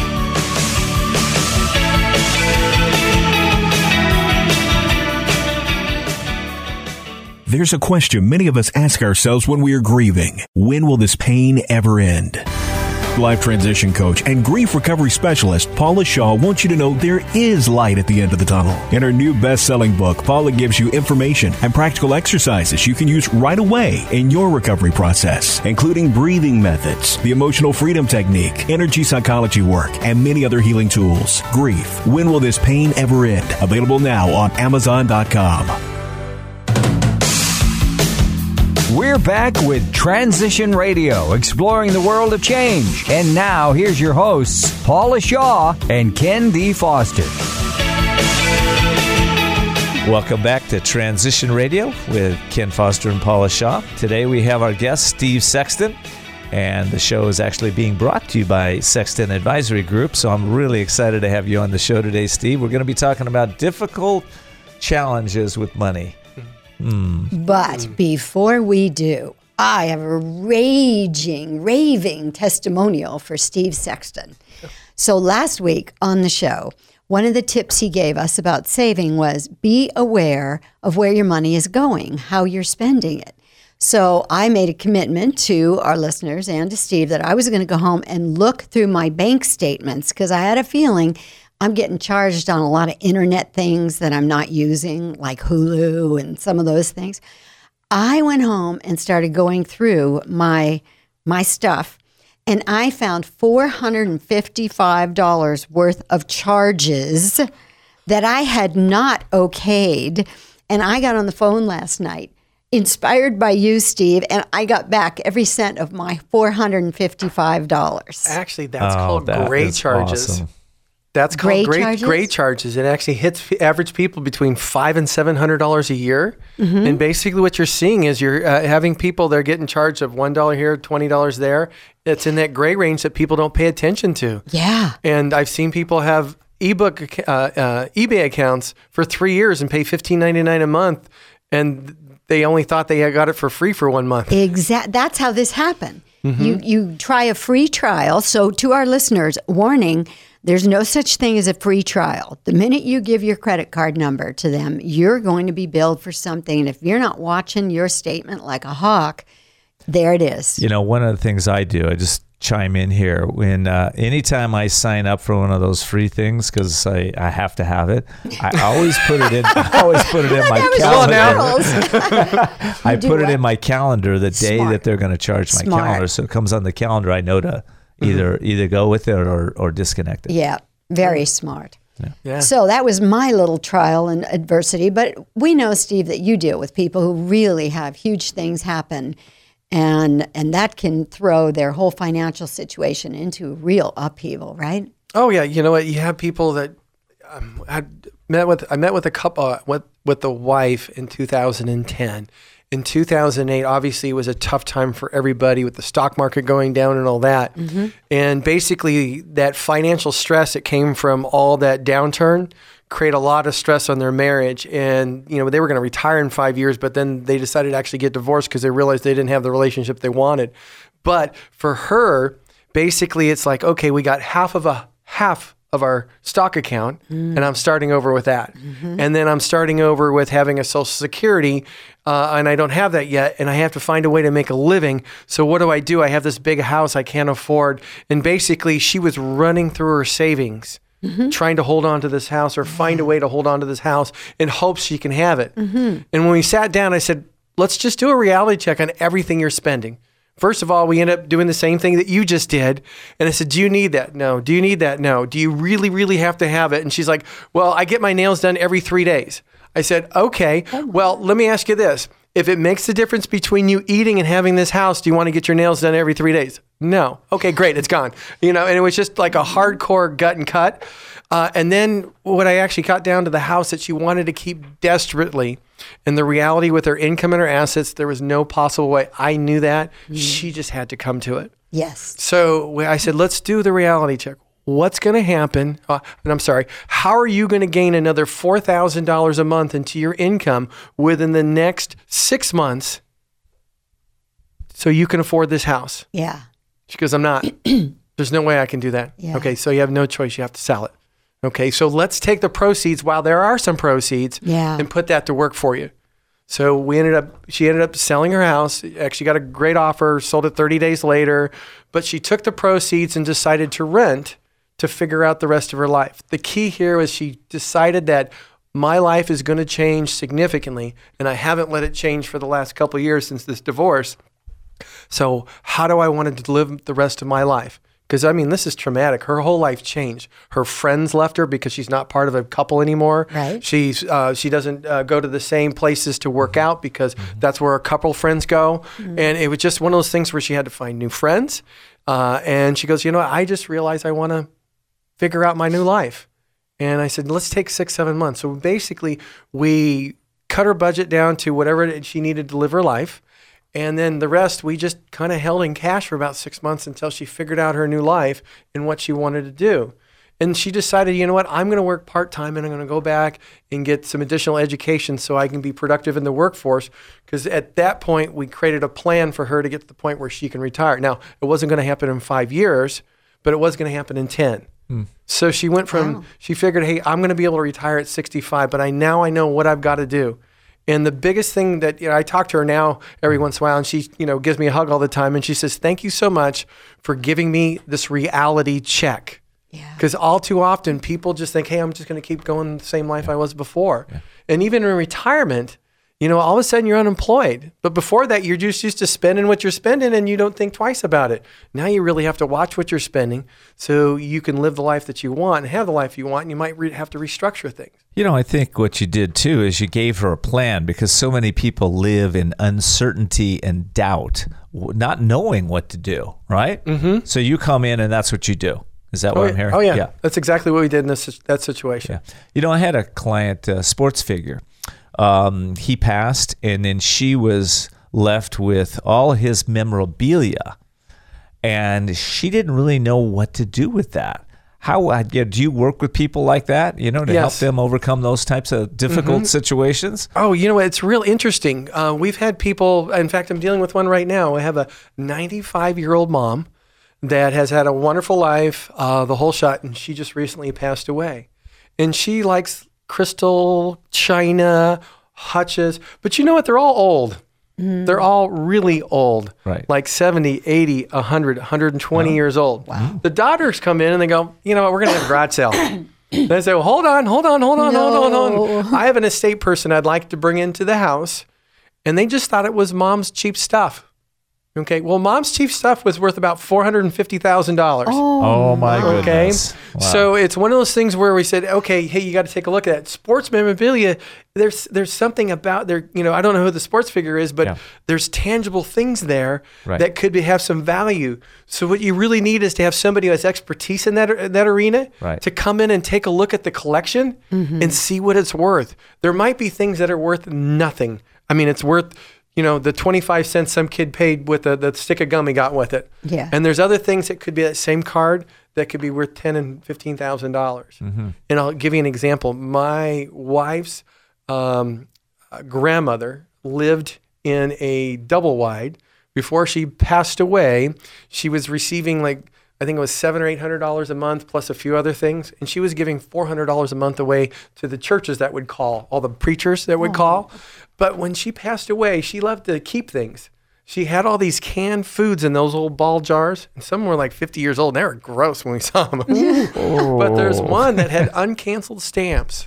There's a question many of us ask ourselves when we are grieving. When will this pain ever end? Life transition coach and grief recovery specialist Paula Shaw wants you to know there is light at the end of the tunnel. In her new best-selling book, Paula gives you information and practical exercises you can use right away in your recovery process, including breathing methods, the emotional freedom technique, energy psychology work, and many other healing tools. Grief, when will this pain ever end? Available now on Amazon dot com. We're back with Transition Radio, exploring the world of change. And now, here's your hosts, Paula Shaw and Ken D. Foster. Welcome back to Transition Radio with Ken Foster and Paula Shaw. Today we have our guest, Steve Sexton, and the show is actually being brought to you by Sexton Advisory Group. So I'm really excited to have you on the show today, Steve. We're going to be talking about difficult challenges with money. Mm. But before we do, I have a raging, raving testimonial for Steve Sexton. So last week on the show, one of the tips he gave us about saving was be aware of where your money is going, how you're spending it. So I made a commitment to our listeners and to Steve that I was going to go home and look through my bank statements because I had a feeling I'm getting charged on a lot of internet things that I'm not using, like Hulu and some of those things. I went home and started going through my my stuff, and I found four hundred fifty-five dollars worth of charges that I had not okayed. And I got on the phone last night, inspired by you, Steve, and I got back every cent of my four hundred fifty-five dollars. Actually, that's Oh, called that gray is charges. awesome. That's Gray called gray charges? gray charges. It actually hits f- average people between five and seven hundred dollars a year. Mm-hmm. And basically, what you're seeing is you're uh, having people that are getting charged of one dollar here, twenty dollars there. It's in that gray range that people don't pay attention to. Yeah. And I've seen people have ebook uh, uh, eBay accounts for three years and pay fifteen ninety-nine a month, and they only thought they had got it for free for one month. Exact. That's how this happened. Mm-hmm. You you try a free trial. So to our listeners, warning: there's no such thing as a free trial. The minute you give your credit card number to them, you're going to be billed for something. And if you're not watching your statement like a hawk, there it is. You know, one of the things I do, I just chime in here when uh, anytime I sign up for one of those free things because I, I have to have it, I always put it in. I always put it in my calendar. I put it in my calendar the day Smart. that they're going to charge my Smart. calendar, so it comes on the calendar. I know to either mm-hmm. either go with it or or disconnect it. Yeah, very smart. Yeah. Yeah. So that was my little trial and adversity. But we know, Steve, that you deal with people who really have huge things happen. And and that can throw their whole financial situation into real upheaval, right? Oh yeah, you know what? You have people that um, I met with. I met with a couple uh, with with the wife in two thousand ten. In two thousand eight, obviously, it was a tough time for everybody with the stock market going down and all that. Mm-hmm. And basically, that financial stress that came from all that downturn create a lot of stress on their marriage. And, you know, they were going to retire in five years, but then they decided to actually get divorced because they realized they didn't have the relationship they wanted. But for her, basically, it's like, okay, we got half of a half of our stock account, mm. and I'm starting over with that. Mm-hmm. And then I'm starting over with having a Social Security, uh, and I don't have that yet, and I have to find a way to make a living. So what do I do? I have this big house I can't afford. And basically, she was running through her savings, mm-hmm. trying to hold on to this house or find a way to hold on to this house in hopes she can have it. Mm-hmm. And when we sat down, I said, let's just do a reality check on everything you're spending. First of all, we end up doing the same thing that you just did. And I said, do you need that? No. Do you need that? No. Do you really, really have to have it? And she's like, well, I get my nails done every three days. I said, okay, well, let me ask you this. If it makes the difference between you eating and having this house, do you want to get your nails done every three days? No. Okay, great. It's gone. You know, and it was just like a hardcore gut and cut. Uh, and then what I actually got down to the house that she wanted to keep desperately. And the reality with her income and her assets, there was no possible way. I knew that. Mm. She just had to come to it. Yes. So I said, let's do the reality check. What's going to happen? Uh, and I'm sorry, how are you going to gain another four thousand dollars a month into your income within the next six months so you can afford this house? Yeah. She goes, I'm not. There's no way I can do that. Yeah. Okay, so you have no choice. You have to sell it. Okay, so let's take the proceeds while there are some proceeds yeah. and put that to work for you. So we ended up, she ended up selling her house, actually got a great offer, sold it thirty days later, but she took the proceeds and decided to rent to figure out the rest of her life. The key here was she decided that my life is going to change significantly, and I haven't let it change for the last couple of years since this divorce. So how do I want to live the rest of my life? Because, I mean, this is traumatic. Her whole life changed. Her friends left her because she's not part of a couple anymore. Right. She's uh, she doesn't uh, go to the same places to work out because mm-hmm. that's where a couple friends go. Mm-hmm. And it was just one of those things where she had to find new friends. Uh, and she goes, you know, I just realized I want to figure out my new life. And I said, let's take six, seven months. So basically, we cut her budget down to whatever she needed to live her life. And then the rest, we just kind of held in cash for about six months until she figured out her new life and what she wanted to do. And she decided, you know what, I'm going to work part-time and I'm going to go back and get some additional education so I can be productive in the workforce. Because at that point, we created a plan for her to get to the point where she can retire. Now, it wasn't going to happen in five years, but it was going to happen in ten. Mm. So she went from, wow. she figured, hey, I'm going to be able to retire at sixty-five, but I now I know what I've got to do. And the biggest thing that, you know, I talk to her now every once in a while, and she, you know, gives me a hug all the time. And she says, thank you so much for giving me this reality check. Because yeah. all too often people just think, hey, I'm just going to keep going the same life yeah. I was before. Yeah. And even in retirement, you know, all of a sudden you're unemployed. But before that, you're just used to spending what you're spending and you don't think twice about it. Now you really have to watch what you're spending so you can live the life that you want and have the life you want. And you might re- have to restructure things. You know, I think what you did too is you gave her a plan, because so many people live in uncertainty and doubt, not knowing what to do, right? Mm-hmm. So you come in and that's what you do. Is that oh, what yeah. I'm hearing? Oh, yeah. yeah. That's exactly what we did in this that situation. Yeah. You know, I had a client, a sports figure. Um, he passed, and then she was left with all his memorabilia, and she didn't really know what to do with that. How uh, do you work with people like that, you know, to yes. help them overcome those types of difficult mm-hmm. situations? Oh, you know, it's real interesting. Uh, we've had people, in fact, I'm dealing with one right now. I have a ninety-five-year-old mom that has had a wonderful life, uh, the whole shot, and she just recently passed away. And she likes crystal, china, hutches. But you know what? They're all old. Mm. They're all really old, right? Like seventy, eighty, one hundred, one hundred twenty oh. years old. Wow. The daughters come in and they go, you know what, we're going to have a garage sale. And I say, well, hold on, hold on, hold on, no. hold on, hold on. I have an estate person I'd like to bring into the house. And they just thought it was mom's cheap stuff. Okay, well, mom's cheap stuff was worth about four hundred fifty thousand dollars. Oh, oh, my okay? goodness. Wow. So it's one of those things where we said, okay, hey, you got to take a look at that. Sports memorabilia, there's there's something about there, you know, I don't know who the sports figure is, but yeah. there's tangible things there right. that could be, have some value. So what you really need is to have somebody who has expertise in that, that arena right. to come in and take a look at the collection mm-hmm. and see what it's worth. There might be things that are worth nothing. I mean, it's worth... you know, the twenty-five cents some kid paid with the, the stick of gum he got with it. Yeah. And there's other things that could be that same card that could be worth ten thousand and fifteen thousand dollars. Mm-hmm. And I'll give you an example. My wife's um, grandmother lived in a double wide. Before she passed away, she was receiving like, I think it was seven or eight hundred dollars a month plus a few other things, and she was giving four hundred dollars a month away to the churches that would call, all the preachers that would oh. call. But when she passed away, she loved to keep things. She had all these canned foods in those old ball jars, and some were like fifty years old. And they were gross when we saw them. oh. But there's one that had uncanceled stamps.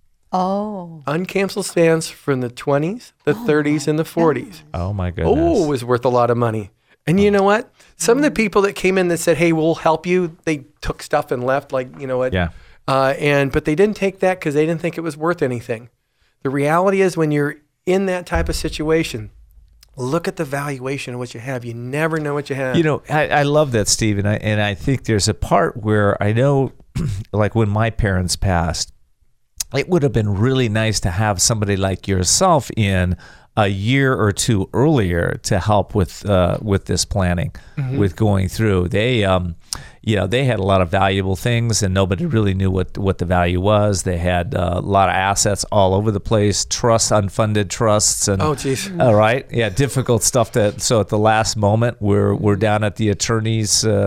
Oh. Uncanceled stamps from the twenties, the oh thirties, and the forties. Oh my goodness! Oh, it was worth a lot of money. And you know what? Some of the people that came in that said, hey, we'll help you, they took stuff and left, like, you know what? Yeah. Uh, and but they didn't take that because they didn't think it was worth anything. The reality is when you're in that type of situation, look at the valuation of what you have. You never know what you have. You know, I, I love that, Steve. And I, and I think there's a part where I know, like when my parents passed, it would have been really nice to have somebody like yourself in a year or two earlier to help with uh, with this planning, mm-hmm. with going through. They, um, you know, they had a lot of valuable things, and nobody really knew what what the value was. They had uh, a lot of assets all over the place, trusts, unfunded trusts, and oh, geez, all right, yeah, difficult stuff. That so at the last moment, we're we're down at the attorney's uh,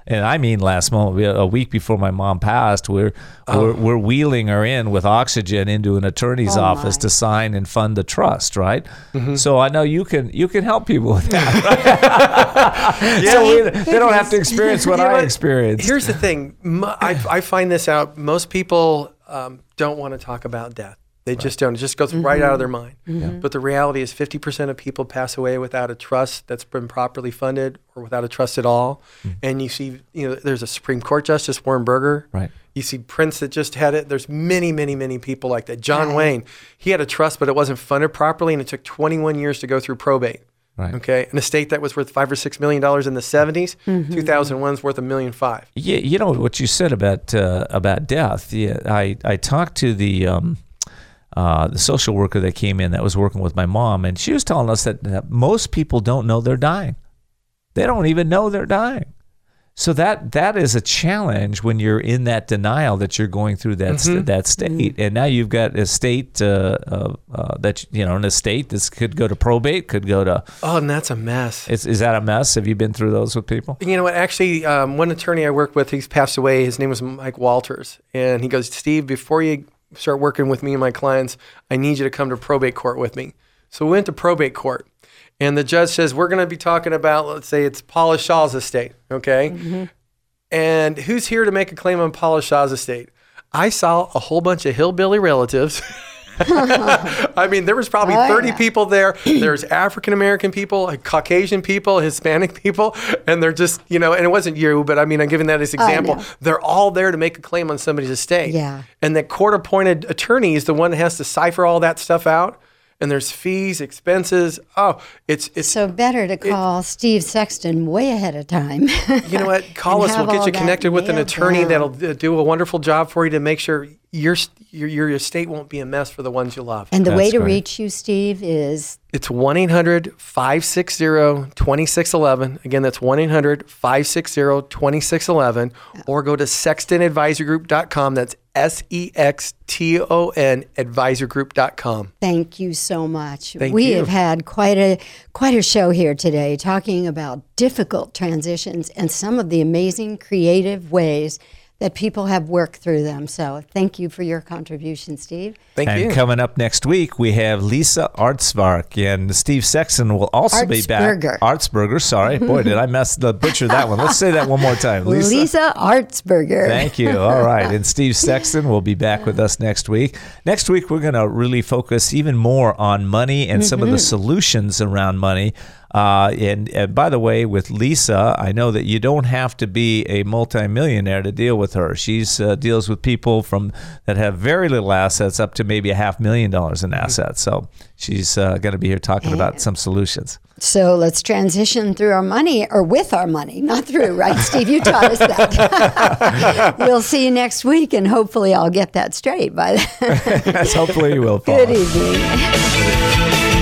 and I mean last month, a week before my mom passed, we're Oh. we're, we're wheeling her in with oxygen into an attorney's Oh, office my. to sign and fund the trust, right? Mm-hmm. So I know you can you can help people with that. Right? Yeah, so we, well, they don't have to experience what You know I what? experienced. Here's the thing. M- I, I find this out. Most people um, don't want to talk about death. They just don't. It just goes right out of their mind. But the reality is fifty percent of people pass away without a trust that's been properly funded or without a trust at all. And you see, you know, there's a Supreme Court Justice, Warren Berger. Right. You see Prince that just had it. There's many, many, many people like that. John Right. Wayne, he had a trust, but it wasn't funded properly, and it took twenty-one years to go through probate. Right. Okay. An estate that was worth five or six million dollars in the seventies, two thousand one is worth a million five. Yeah, you know what you said about uh, about death. Yeah, I I talked to the um, uh, the social worker that came in that was working with my mom, and she was telling us that, that most people don't know they're dying. They don't even know they're dying. So that that is a challenge when you're in that denial that you're going through that st- that state, and now you've got a state uh, uh, uh, that you know an estate that could go to probate, could go to. Oh, and that's a mess. Is, is that a mess? Have you been through those with people? You know what? Actually, um, one attorney I worked with, he's passed away. His name was Mike Walters. And he goes, Steve, before you start working with me and my clients, I need you to come to probate court with me. So we went to probate court. And the judge says, we're going to be talking about, let's say it's Paula Shaw's estate, okay? Mm-hmm. And who's here to make a claim on Paula Shaw's estate? I saw a whole bunch of hillbilly relatives. I mean, there was probably Oh, thirty yeah. people there. There's African-American people, Caucasian people, Hispanic people, and they're just, you know, and it wasn't you, but I mean, I'm giving that as an I example. know. They're all there to make a claim on somebody's estate. Yeah. And the court-appointed attorney is the one that has to cipher all that stuff out. And there's fees, expenses. Oh, it's it's So better to call Steve Sexton way ahead of time. you know what? Call And us. have We'll get all you that connected with an nailed attorney down. that'll uh, do a wonderful job for you to make sure your your your estate won't be a mess for the ones you love. And the way That's to great. reach you, Steve, is It's one eight hundred five six zero two six one one. Again, that's one eight hundred five six zero two six one one. Or go to sexton advisor group dot com. That's S E X T O N advisor group dot com. thank you so much. Thank we you. have had quite a quite a show here today talking about difficult transitions and some of the amazing creative ways that people have worked through them. So thank you for your contribution, Steve. Thank and you. coming up next week, we have Lisa Artsvark, and Steve Sexton will also be back. Artsberger. Artsberger, sorry. Boy, did I mess the butcher that one. Let's say that one more time. Lisa. Lisa Artsberger. Thank you. All right. And Steve Sexton will be back with us next week. Next week, we're going to really focus even more on money and some of the solutions around money. Uh, and, and by the way, with Lisa, I know that you don't have to be a multimillionaire to deal with her. She's uh, deals with people from that have very little assets up to maybe a half million dollars in assets. So she's uh, going to be here talking about some solutions. So let's transition through our money, or with our money, not through, right, Steve? You taught us that. We'll see you next week, and hopefully I'll get that straight by then. Hopefully you will. Good evening.